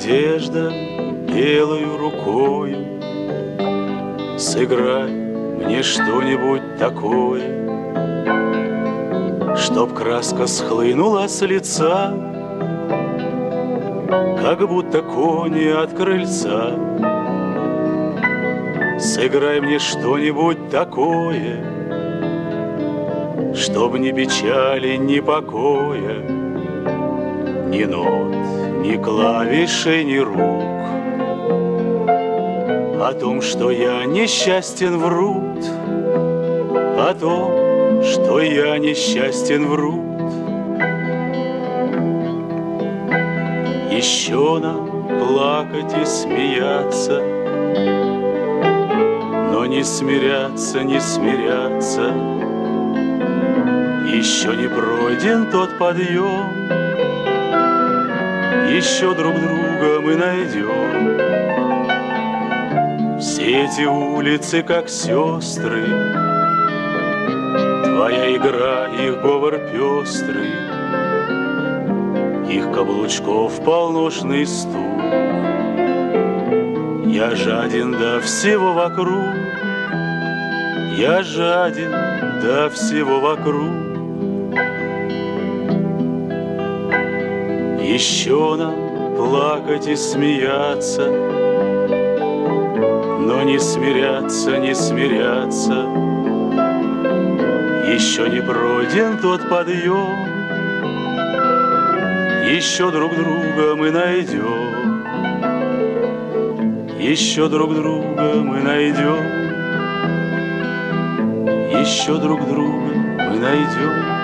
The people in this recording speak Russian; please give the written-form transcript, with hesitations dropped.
Надежда белою рукою, сыграй мне что-нибудь такое, чтоб краска схлынула с лица, как будто кони от крыльца. Сыграй мне что-нибудь такое, чтоб ни печали, ни покоя, ни нот, ни клавишей, ни рук. О том, что я несчастен, врут, о том, что я несчастен, врут. Еще нам плакать и смеяться, но не смиряться, не смиряться. Еще не пройден тот подъем, еще друг друга мы найдем. Все эти улицы, как сестры, твоя игра, их говор пестрый, их каблучков полношный стук. Я жаден до всего вокруг, я жаден до всего вокруг. Еще нам плакать и смеяться, но не смиряться, не смиряться. Еще не пройден тот подъем, еще друг друга мы найдем, еще друг друга мы найдем, еще друг друга мы найдем.